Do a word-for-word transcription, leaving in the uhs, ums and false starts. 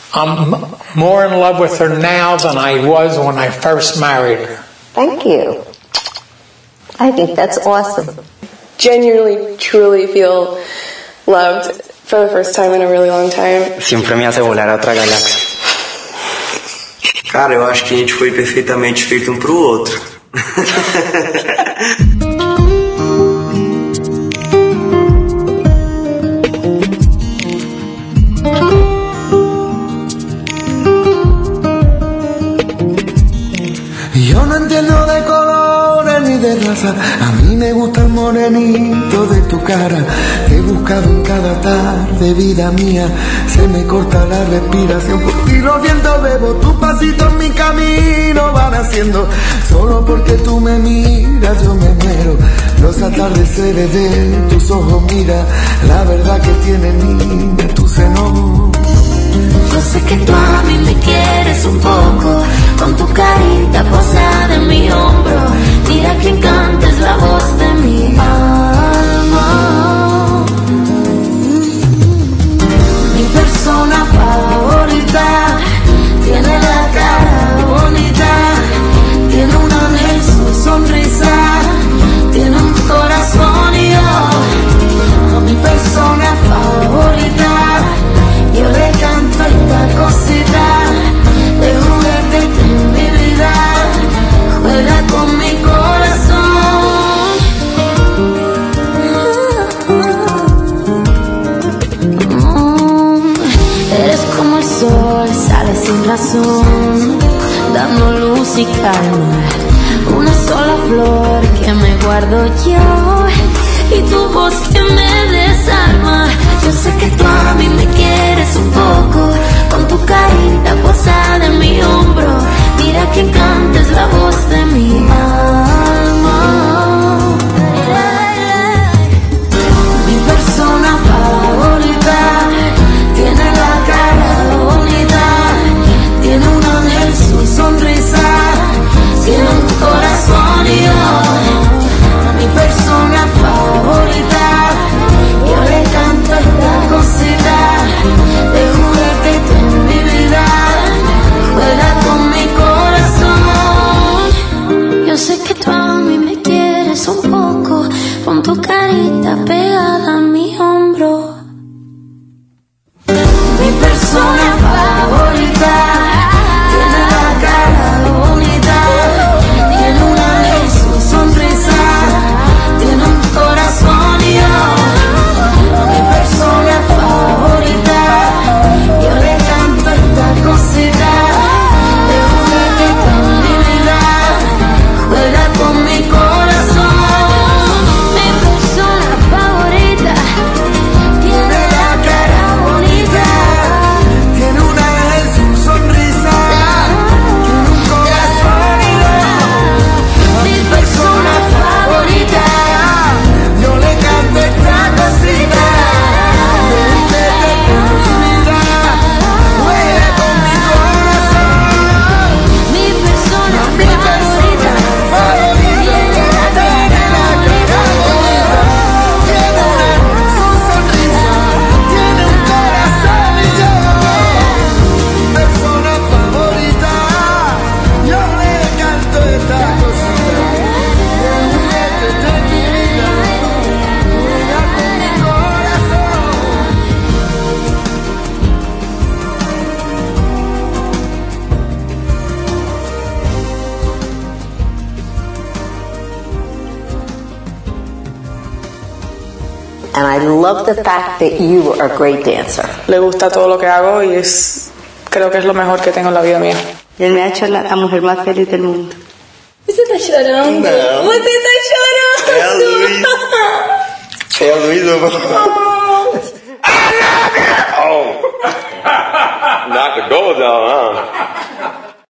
I'm more in love with her now than I was when I first married her. Thank you. I think that's awesome. Genuinely, truly feel loved for the first time in a really long time. Sempre me hace volar a outra galáxia. Cara, eu acho que a gente foi perfeitamente feito um pro outro. Yo no entiendo de colores ni de raza, a mí me gusta el morenito de tu cara. Te he buscado en cada tarde, vida mía, se me corta la respiración. Por ti lo siento, bebo, tus pasitos en mi camino van haciendo. Solo porque tú me miras yo me muero. Los atardeceres de tus ojos, mira, la verdad que tienen niña tus senos. Yo sé que tú a mí me quieres un poco, con tu carita posada en mi hombro. Mira que encanta es la voz de mi alma. Mi persona favorita tiene la cara bonita, tiene un ángel, su sonrisa, tiene un corazón y yo, mi persona favorita. Yo le canto esta cosita de juguete de mi vida, juega con mi corazón. Mm, eres como el sol, sale sin razón, dando luz y calma. Una sola flor que me guardo yo y tu voz que me desarma. Yo sé que tú a mí me quieres un poco, con tu carita posada en mi hombro. Mira que encanta es la voz de mi alma. Mi persona favorita tiene la cara bonita, tiene un ángel, su sonrisa, tiene un corazón y yo, mi persona favorita. Yo le canto esta cosita de juguete en mi vida, juega con mi corazón. Yo sé que tú a mí me quieres un poco, con tu carita pegada a mi hombro. Mi persona favorita tiene la cara bonita, tiene un ángel, su sonrisa, tiene un corazón y yo, mi persona favorita. Yo le canto esta cosita de juguete con mi vida, juega con mi corazón. Mi persona favorita tiene la cara bonita, Tiene una en su sonrisa, tiene un corazón y yo, mi persona favorita. yo le canto esta cosita de juguete con mi vida, juega con mi corazón. Mi persona favorita Favorita, tiene la cara bonita, tiene una en su sonrisa, tiene un corazón y yo, persona favorita, yo le canto esta cosita de juguete de mi vida, juega con mi corazón. And I love the fact that you are a great dancer. Le gusta todo lo que hago y es, creo que es lo mejor que tengo en la vida mía. Y él me ha hecho la, la mujer más feliz del mundo. ¿Você tá chorando? Não. Você tá chorando? É a Luiz. É a Luiz. Knock the doors out, huh?